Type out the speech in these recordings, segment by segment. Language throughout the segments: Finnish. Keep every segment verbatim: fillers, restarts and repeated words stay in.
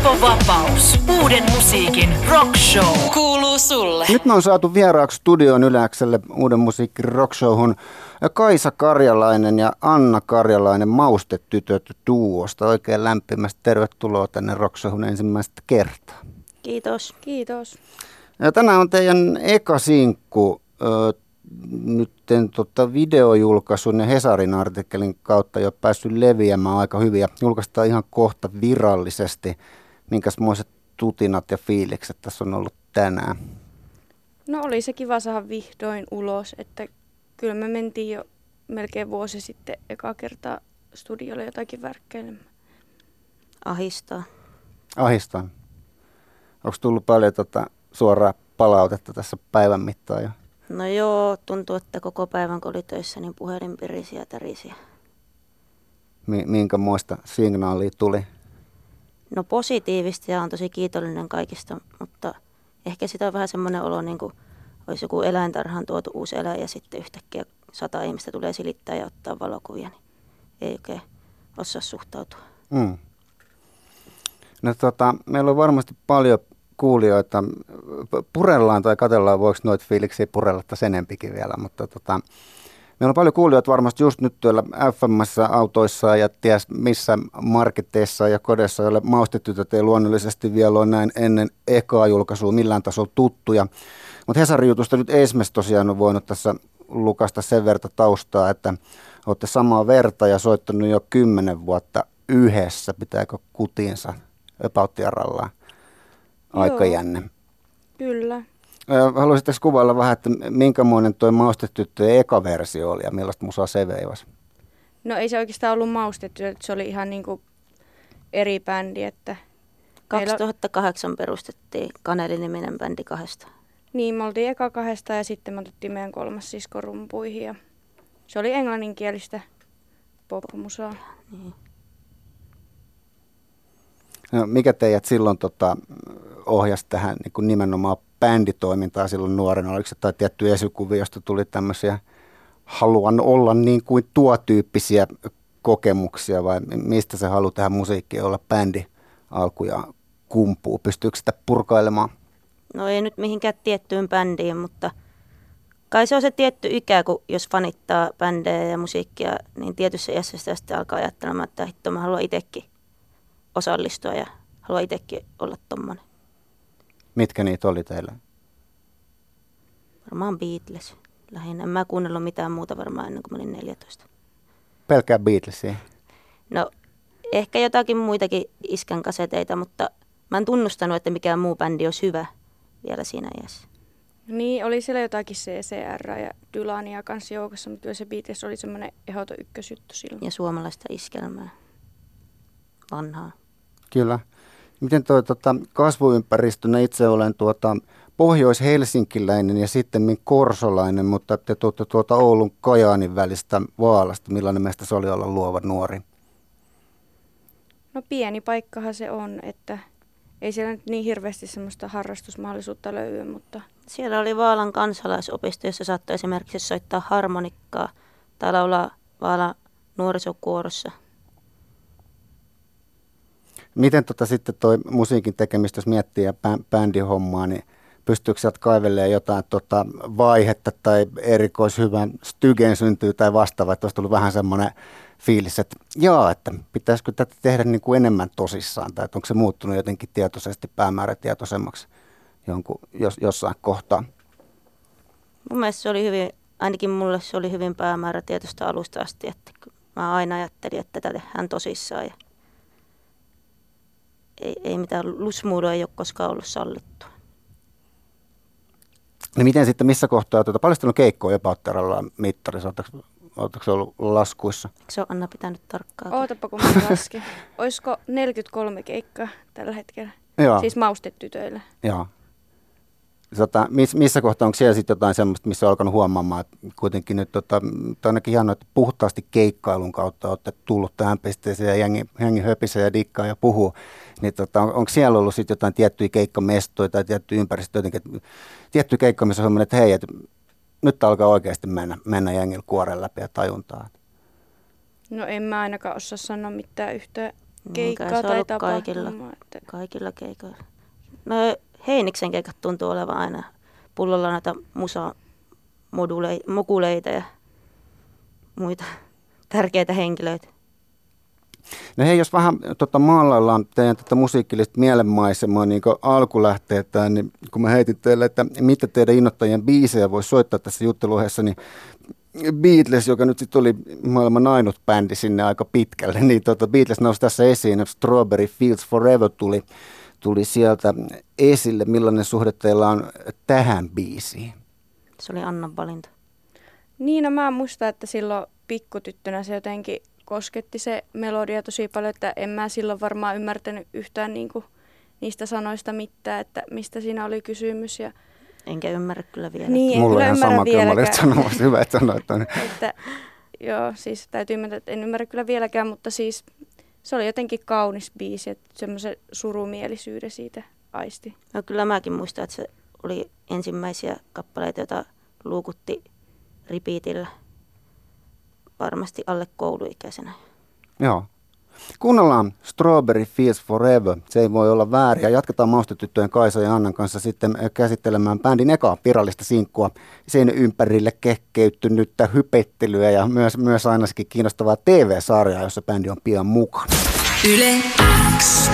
Arvovapaus. Uuden musiikin rock show. Kuuluu sulle. Nyt me on saatu vieraaksi studioon Yleäkselle uuden musiikin rock showhun Kaisa Karjalainen ja Anna Karjalainen Maustetytöt duosta. Oikein lämpimästi tervetuloa tänne rock showhun ensimmäistä kertaa. Kiitos. Kiitos. Ja tänään on teidän eka sinkku. Nytten tota videojulkaisun ja Hesarin artikkelin kautta jo päässyt leviämään aika hyvin ja julkaistaan ihan kohta virallisesti. Minkäsmoiset tutinat ja fiilikset tässä on ollut tänään? No oli se kiva saada vihdoin ulos, että kyllä me mentiin jo melkein vuosi sitten eka kertaa studiolle jotakin värkkeilemään. Ahistaa. Ahistaa. Onko tullut paljon tota suoraa palautetta tässä päivän mittaan jo? No joo, tuntuu, että koko päivän kun oli töissä, niin puhelin pirisi ja tärisi. Minkä muista signaalia tuli? No positiivista ja on tosi kiitollinen kaikista, mutta ehkä sitä on vähän semmoinen olo, niin kuin olisi joku eläintarhaan tuotu uusi eläin ja sitten yhtäkkiä sata ihmistä tulee silittää ja ottaa valokuvia, niin ei oikein osaa suhtautua. Mm. No tota, meillä on varmasti paljon kuulijoita. Purellaan tai katsellaan, voiko noita fiiliksiä purella tässä enempikin vielä, mutta tota, meillä on paljon kuulijoita varmasti just nyt tuolla F M-autoissa ja ties missä marketeissa ja kodeissa, joille Maustetytöt ei luonnollisesti vielä ole näin ennen ekaa julkaisua millään tasolla tuttuja. Mutta Hesarin jutusta nyt esimerkiksi tosiaan on voinut tässä lukasta sen verta taustaa, että olette samaa verta ja soittanut jo kymmenen vuotta yhdessä. Pitääkö kutinsa öpauttiarallaan? Aika Joo, jänne. Kyllä. Haluaisitteko kuvailla vähän, että minkämoinen tuo Maustetyttöjen eka versio oli ja millaista musaa se veivasi? No ei se oikeastaan ollut Maustetytöt, se oli ihan niinku eri bändi. Että kaksituhattakahdeksan meillä perustettiin Kaneli-niminen bändi kahdesta. Niin, me oltiin eka kahdesta ja sitten me otettiin meidän kolmas sisko rumpuihin. Ja se oli englanninkielistä pop-musaa. Niin. No, mikä teidät silloin tota, ohjasi tähän niin kuin nimenomaan bänditoimintaan silloin nuorena? Oliko se tai tietty esikuvia, josta tuli tämmöisiä haluan olla niin kuin tuo tyyppisiä kokemuksia vai mistä se halu tähän musiikkiin olla bändi alkuja kumpuu? Pystyykö sitä purkailemaan? No ei nyt mihinkään tiettyyn bändiin, mutta kai se on se tietty ikä, kun jos fanittaa bändejä ja musiikkia, niin tietyssä iässä sitä sitten alkaa ajattelemaan, että hitto mä haluan itsekin osallistua ja haluan itsekin olla tommonen. Mitkä niitä oli teillä? Varmaan Beatles. Lähinnä. En mä kuunnellut mitään muuta varmaan ennen kuin mä olin neljätoista. Pelkää Beatlesia? No ehkä jotakin muitakin iskän kaseteita, mutta mä en tunnustanut, että mikään muu bändi olisi hyvä vielä siinä iässä. Niin, oli siellä jotakin C C R ja Dylania kanssa joukossa, mutta kyllä se Beatles oli semmoinen ehdoton ykkösjuttu silloin. Ja suomalaista iskelmää. Vanhaa. Kyllä. Miten tuo tota, kasvuympäristönä itse olen tuota, pohjois-helsinkiläinen ja sitten korsolainen, mutta te tuotte tuota Oulun Kajaanin välistä Vaalasta. Millainen meistä se oli olla luova nuori? No pieni paikkahan se on, että ei siellä nyt niin hirveästi semmoista harrastusmahdollisuutta löydy, mutta Siellä oli Vaalan kansalaisopisto, jossa saattoi esimerkiksi soittaa harmonikkaa tai laulaa Vaalan nuorisokuorossa. Miten tota sitten toi musiikin tekemistä, jos miettii ja bä- bändihommaa, niin pystyykö sieltä kaivelemaan jotain tota vaihetta tai erikoishyvän stygen syntyy tai vastaavaa, että olisi tullut vähän semmoinen fiilis, että jaa, että pitäisikö tätä tehdä niin kuin enemmän tosissaan, tai että onko se muuttunut jotenkin tietoisesti päämäärätietoisemmaksi jonkun, jos, jossain kohtaa? Mun mielestä se oli hyvin, ainakin mulle se oli hyvin päämäärätietoista alusta asti, että mä aina ajattelin, että tätä tehdään tosissaan ja ei, ei mitään lusmuudua ei ole koskaan ollut sallittua. Niin miten sitten, missä kohtaa, tuota, paljon on keikkoja Epauttiaralla mittarissa, oletteko se ollut laskuissa? Eikö se ole Anna pitänyt tarkkaa? ootapa kun mä lasken. Olisiko neljäkymmentäkolme keikkaa tällä hetkellä? Joo. Siis Maustetytöillä. Joo. Tota, miss, missä kohtaa onko siellä sitten jotain semmoista, missä on alkanut huomaamaan, että kuitenkin nyt tota, ainakin hienoa, että puhtaasti keikkailun kautta olette tullut tähän pisteeseen ja jengi, jengi höpisee ja dikkaa ja puhuu, niin tota, on, onko siellä ollut sitten jotain tiettyjä keikkamestoja tai tiettyjä ympäristöjä, jotenkin, että tiettyjä keikka, missä on semmoinen, että hei, että nyt alkaa oikeasti mennä, mennä jengillä kuoren läpi ja tajuntaa. No en mä ainakaan osaa sanoa mitään yhtä keikkaa Niin, kai se on tai ollut kaikilla, tapahtumaa. Että... kaikilla keikoilla. No Heiniksen keikat tuntuu olevan aina pullolla näitä musamoduleita ja muita tärkeitä henkilöitä. No hei, jos vähän tota, maalaillaan teidän tätä musiikillista mielenmaisemaa niin alkulähteitä, niin kun mä heitin teille, että mitä teidän innoittajien biisejä voisi soittaa tässä jutteluheessa, niin Beatles, joka nyt sitten oli maailman ainut bändi sinne aika pitkälle, niin tota, Beatles nousi tässä esiin, Strawberry Fields Forever tuli, tuli sieltä esille. Millainen suhde teillä on tähän biisiin? Se oli Annan valinta. Niin, no mä muistan, että silloin pikkutyttönä se jotenkin kosketti se melodia tosi paljon, että en mä silloin varmaan ymmärtänyt yhtään niinku niistä sanoista mitään, että mistä siinä oli kysymys. Ja... Enkä ymmärrä kyllä vielä. Niin, mulla on ihan sama, kyllä mä olin sanomassa, hyvä, että sanoit ton. Että, joo, siis täytyy ymmärtää, että en ymmärrä kyllä vieläkään, mutta siis se oli jotenkin kaunis biisi, että semmoisen surumielisyyden siitä aisti. No kyllä mäkin muistan, että se oli ensimmäisiä kappaleita, joita luukutti repeatillä varmasti alle kouluikäisenä. Joo. Kuunnellaan Strawberry Fields Forever, se ei voi olla väärin. Ja jatketaan Maustetyttöjen Kaisa ja Annan kanssa sitten käsittelemään bändin ekaa virallista sinkkua, sen ympärille kehkeytynyttä hypettelyä ja myös, myös ainakin kiinnostavaa T V-sarjaa, jossa bändi on pian mukana. Yle X.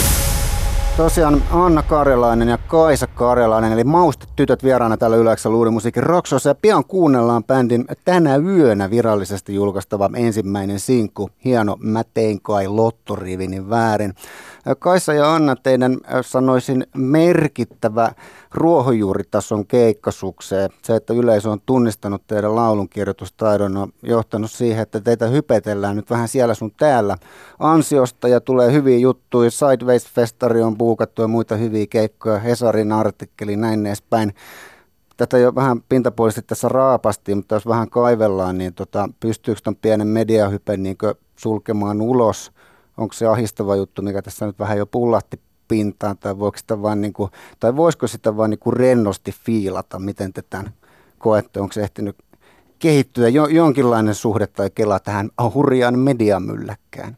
Tosiaan Anna Karjalainen ja Kaisa Karjalainen, eli Maustetytöt vieraana täällä Yle X:n Luurin musiikin Rockshowssa. Ja pian kuunnellaan bändin tänä yönä virallisesti julkaistava ensimmäinen sinkku. Hieno Mä tein kai lottorivinin väärin. Kaisa ja Anna, teidän sanoisin merkittävä ruohonjuuritason keikkasukseen. Se, että yleisö on tunnistanut teidän laulunkirjoitustaidon, on johtanut siihen, että teitä hypetellään nyt vähän siellä sun täällä ansiosta ja tulee hyviä juttuja. Sideways-festari on buukattu ja muita hyviä keikkoja, Hesarin artikkeli, näin edespäin. Tätä jo vähän pintapuolisesti tässä raapastiin, mutta jos vähän kaivellaan, niin tota, pystyykö ton pienen mediahypen niin sulkemaan ulos? Onko se ahistava juttu, mikä tässä nyt vähän jo pullahti pintaan, tai, voiko sitä vaan niin kuin, tai voisiko sitä vaan niin kuin rennosti fiilata, miten te tämän koette? Onko se ehtinyt kehittyä jo, jonkinlainen suhde tai kela tähän hurjaan mediamylläkkään?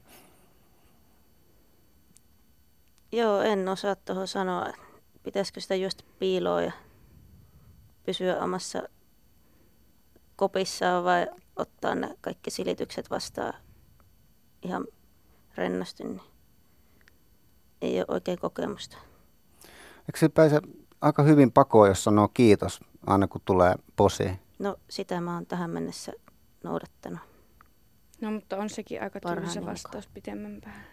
Joo, en osaa tuohon sanoa, pitäisikö sitä just piiloa ja pysyä omassa kopissaan vai ottaa ne kaikki silitykset vastaan ihan rennosti, niin ei ole oikein kokemusta. Eikö se pääse aika hyvin pakoon, jos sanoo kiitos aina kun tulee posiin? No sitä mä oon tähän mennessä noudattanut. No mutta on sekin aika Parhaan tylsä mukaan. vastaus pitemmän päälle.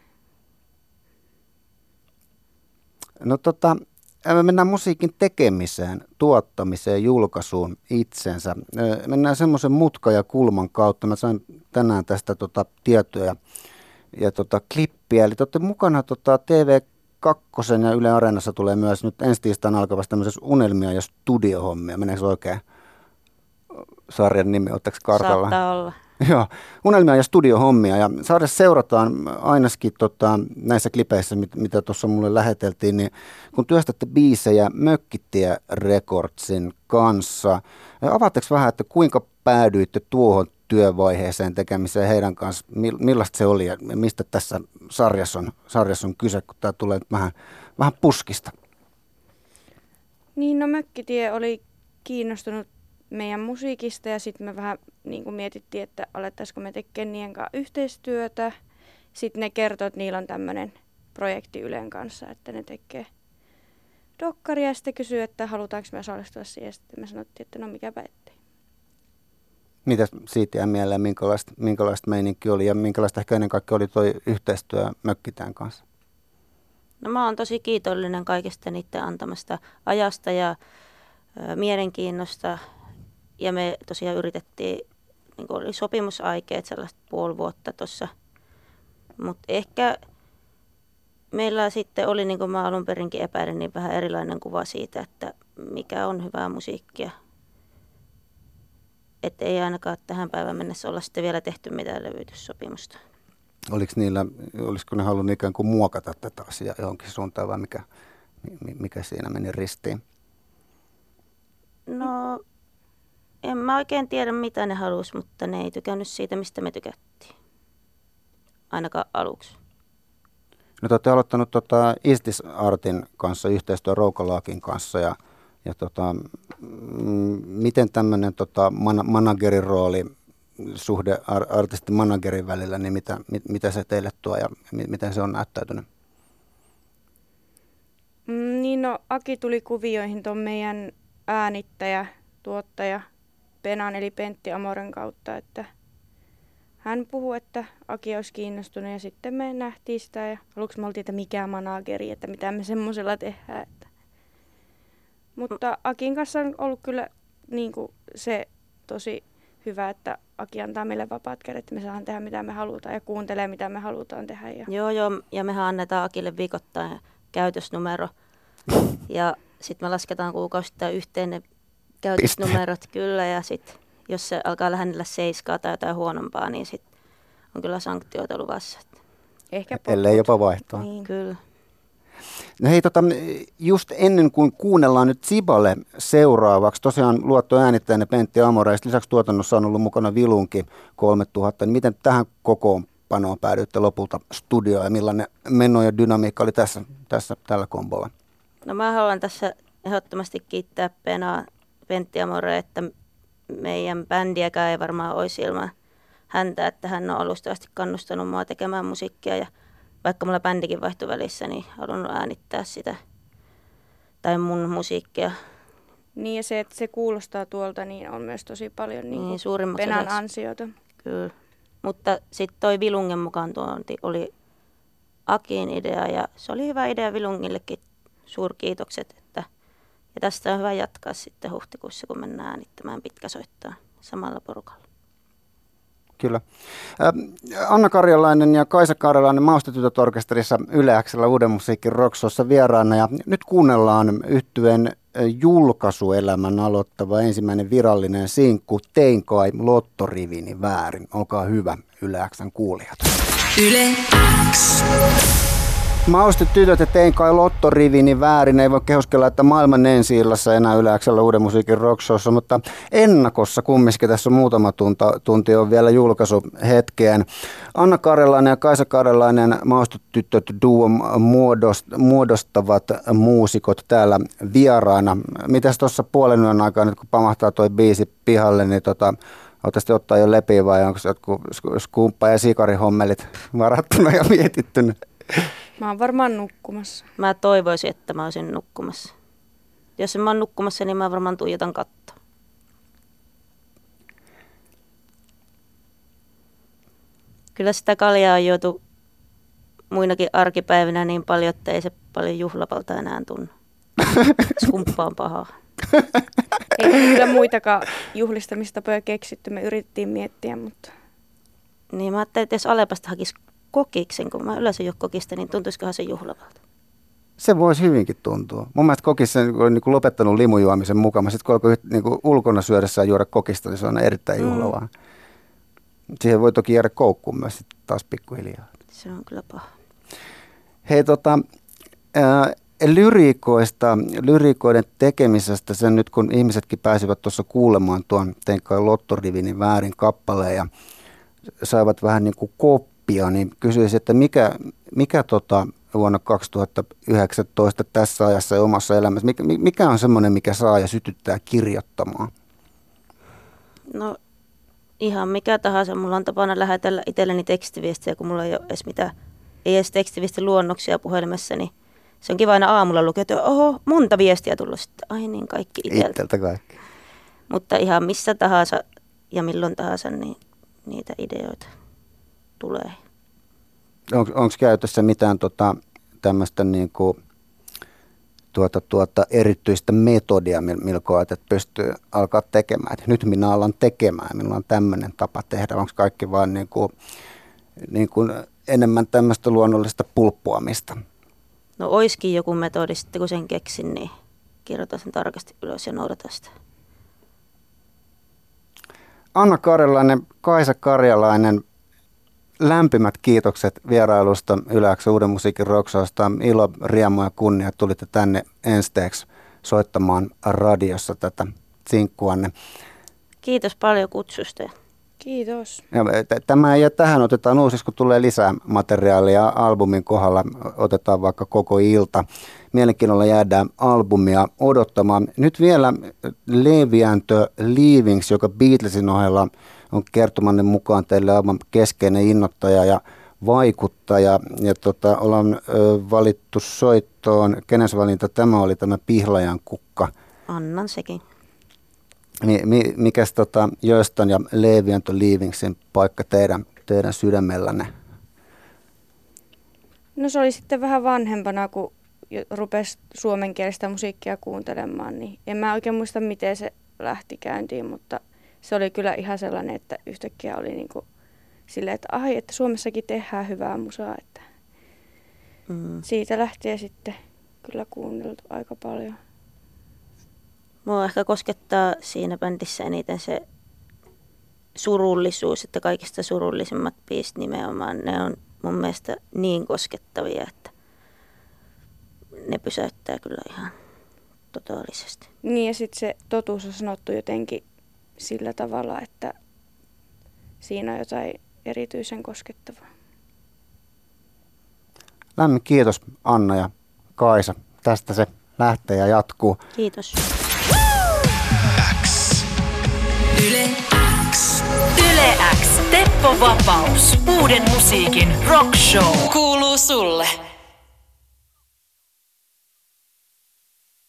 No tota, me mennään musiikin tekemiseen, tuottamiseen, julkaisuun itsensä. Mennään semmoisen mutka ja kulman kautta. Mä sain tänään tästä tota tietoja ja tota klippiä. Eli te olette mukana tota T V kaksi ja Yle Areenassa tulee myös nyt ensi tiistaina alkavassa tämmöisessä unelmia ja studiohommia. Meneekö oikein sarjan nimi? Oletteko kartalla? Saattaa olla. Joo, unelmia ja studiohommia. Ja sarjassa seurataan ainakin tota, näissä klipeissä, mit, mitä tuossa mulle läheteltiin, niin kun työstätte biisejä Mökkitie Recordsin kanssa, avaatteko vähän, että kuinka päädyitte tuohon työvaiheeseen tekemiseen heidän kanssa? Millaista se oli ja mistä tässä sarjassa on, sarjassa on kyse, kun tämä tulee vähän, vähän puskista? Niin, no Mökkitie oli kiinnostunut meidän musiikista ja sitten me vähän niin kuin mietittiin, että alettaisiko me tekemään niiden kanssa yhteistyötä. Sitten ne kertoi, että niillä on tämmöinen projekti Ylen kanssa, että ne tekee dokkaria ja sitten kysyy, että halutaanko me osallistua siihen. Ja sitten me sanottiin, että no mikäpä ettei. Mitä siitä jää mieleen, minkälaista, minkälaista meininki oli ja minkälaista ehkä ennen kaikkea oli tuo yhteistyö Mökkitään kanssa? No mä oon tosi kiitollinen kaikesta niiden antamasta ajasta ja ö, mielenkiinnosta. Ja me tosiaan yritettiin, niin kuin oli sopimusaikeet sellaista puoli vuotta tuossa. Mutta ehkä meillä sitten oli, niin kuin mä alun perinkin epäilin, niin vähän erilainen kuva siitä, että mikä on hyvää musiikkia. Että ei ainakaan tähän päivään mennessä olla sitten vielä tehty mitään levytyssopimusta. Oliko niillä, olisiko ne halunnut ikään kuin muokata tätä asiaa johonkin suuntaan vai mikä, mikä siinä meni ristiin? No, en mä oikein tiedä mitä ne halusi, mutta ne ei tykännyt siitä, mistä me tykättiin. Ainakaan aluksi. No te olette aloittanut tota Is This Artin kanssa yhteistyö Roukalaakin kanssa ja, ja tota, mm, miten tämmöinen tota, man, managerin rooli, suhde ar, artistin managerin välillä, niin mitä, mit, mitä se teille tuo ja mi, miten se on näyttäytynyt? Mm, niin no, Aki tuli kuvioihin tuon meidän äänittäjä, tuottaja Penan eli Pentti Amoren kautta, että hän puhui, että Aki olisi kiinnostunut ja sitten me nähtiin sitä ja aluksi me oltiin, että mikä manageri, että mitä me semmoisella tehdään. Että. Mutta Akin kanssa on ollut kyllä niin kuin se tosi hyvä, että Aki antaa meille vapaat kädet, että me saadaan tehdä mitä me halutaan ja kuuntelee mitä me halutaan tehdä. Ja... Joo, joo, ja mehän annetaan Akille viikoittain käytösnumero ja sitten me lasketaan kuukausittain yhteen ne käytösnumerot kyllä ja sitten jos se alkaa lähennellä seiskaa tai jotain huonompaa, niin sitten on kyllä sanktioita luvassa. Ehkä potkut. Ellei jopa vaihtoa. Niin, kyllä. No hei, tota, just ennen kuin kuunnellaan nyt Sibale seuraavaksi, tosiaan luotto äänittäjänne Pentti Amore, lisäksi tuotannossa on ollut mukana Vilunki kolmetuhatta, niin miten tähän kokoonpanoon päädyitte lopulta studioon ja millainen meno ja dynamiikka oli tässä, tässä tällä kombolla? No mä haluan tässä ehdottomasti kiittää Penaa, Pentti Amore, että meidän bändiäkään ei varmaan olisi ilman häntä, että hän on alusta asti kannustanut mua tekemään musiikkia ja vaikka mulla bändikin vaihtui välissä, niin halunnut äänittää sitä tai mun musiikkia. Niin ja se, että se kuulostaa tuolta, niin on myös tosi paljon niin niin, Penan ansiota. Kyllä, mutta sitten toi Vilungen mukaan tuonti oli Akin idea ja se oli hyvä idea Vilungillekin. Suurkiitokset, että ja tästä on hyvä jatkaa sitten huhtikuussa, kun mennään äänittämään pitkäsoittaa samalla porukalla. Kyllä. Anna Karjalainen ja Kaisa Karjalainen Maustetytöt orkesterissa Yle X:llä Uuden musiikin Rockshowssa vieraana. Ja nyt kuunnellaan yhtyeen julkaisuelämän aloittava ensimmäinen virallinen sinkku Tein kai lottorivini väärin. Olkaa hyvä, Yle X:n kuulijat. Yle X. Maustetytöt ja Tein kai lottorivini väärin. Ei voi kehuskella, että maailman ensi-illassa enää Yle X:llä Uuden musiikin Rockshowssa, mutta ennakossa kumminkin tässä on muutama tunta, tunti on vielä julkaisu hetkeen. Anna Karjalainen ja Kaisa Karjalainen Maustetytöt duo muodostavat muusikot täällä vieraana. Mitäs tuossa puolen yön aikaa nyt kun pamahtaa toi biisi pihalle, niin tota, ootte ottaa jo lepiä vai onko jotkut skumppa- ja sikarihommelit varattuna ja mietittynä? Mä oon varmaan nukkumassa. Mä toivoisin, että mä olisin nukkumassa. Jos en mä oon nukkumassa, niin mä varmaan tuijotan kattoa. Kyllä sitä kaljaa on juotu muinakin arkipäivinä niin paljon, että ei se paljon juhlapalta enää tunnu. Skumppa on pahaa. Ei kyllä muitakaan juhlistamistapoja keksitty. Me yritettiin miettiä, mutta... Niin mä ajattelin, että jos Alepasta hakisi kokiksen, kun mä yleensä jo kokista, niin tuntuisikohan se juhlavalta? Se voisi hyvinkin tuntua. Mun mielestä kokissa on niin kuin lopettanut limujuomisen mukaan. Sitten kun alkoi niin kuin ulkona syödessään juoda kokista, niin se on erittäin juhlavaa. Mm. Siihen voi toki jäädä koukkuun myös sit taas pikkuhiljaa. Se on kyllä paha. Hei tota, ää, lyriikoista, lyriikoiden tekemisestä, sen nyt kun ihmisetkin pääsivät tuossa kuulemaan tuon Tein kai lottorivinin väärin kappaleen ja saivat vähän niin kuin koppia, niin kysyisin, että mikä, mikä tota vuonna kaksituhattayhdeksäntoista tässä ajassa ja omassa elämässä, mikä, mikä on semmoinen, mikä saa ja sytyttää kirjoittamaan? No ihan mikä tahansa. Mulla on tapana lähetellä itselleni tekstiviestiä, kun mulla ei ole edes mitään, ei edes tekstiviesti luonnoksia puhelimessa, niin se on kiva aina aamulla lukea, että oho, monta viestiä tullut sitten. Ai niin, kaikki itseltä. Itseltä kaikki. Mutta ihan missä tahansa ja milloin tahansa, niin niitä ideoita tulee. Onko käytössä mitään tota, tämmöistä niinku, tuota, tuota, erityistä metodia, millä koet, että pystyy alkaa tekemään? Et nyt minä alan tekemään, minulla on tämmöinen tapa tehdä. Onko kaikki vaan niinku, niinku enemmän tämmöistä luonnollista pulppuamista? No oiskin joku metodi sitten, kun sen keksin, niin kirjoitan sen tarkasti ylös ja noudatan sitä. Anna Karjalainen, Kaisa Karjalainen, lämpimät kiitokset vierailusta Yle X:n Uuden musiikin Rockshowsta. Ilo, riemu ja kunnia, että tulitte tänne ensteeksi soittamaan radiossa tätä sinkkuanne. Kiitos paljon kutsusta. Kiitos. Ja t- tämä ei jää tähän, otetaan uusiksi, kun tulee lisää materiaalia. Albumin kohdalla otetaan vaikka koko ilta. Mielenkiinnolla jäädään albumia odottamaan. Nyt vielä Levi and the Leavings, joka Beatlesin ohella on kertomanne mukaan teille aivan keskeinen innoittaja ja vaikuttaja. Ja tota, ollaan ö, valittu soittoon. Kenes valinta tämä oli, tämä Pihlajan kukka? Annan sekin. Mi, mi, mikäs tota, Jöstön ja Levi and the Leavingsin paikka teidän, teidän sydämellänne? No se oli sitten vähän vanhempana, kun rupesi suomenkielistä musiikkia kuuntelemaan, niin en mä oikein muista, miten se lähti käyntiin, mutta se oli kyllä ihan sellainen, että yhtäkkiä oli niin kuin silleen, että ai, että Suomessakin tehdään hyvää musaa, että mm. siitä lähtien sitten kyllä kuunneltu aika paljon. Mua ehkä koskettaa siinä bändissä eniten se surullisuus, että kaikista surullisimmat biisit nimenomaan, ne on mun mielestä niin koskettavia, että ne pysäyttää kyllä ihan totaalisesti. Niin ja sitten se totuus on sanottu jotenkin sillä tavalla, että siinä on jotain erityisen koskettavaa. Lämmin kiitos Anna ja Kaisa. Tästä se lähtee ja jatkuu. Kiitos. X. Yle X. Yle X. Teppo Vapaus. Uuden musiikin rock show. Kuuluu sulle.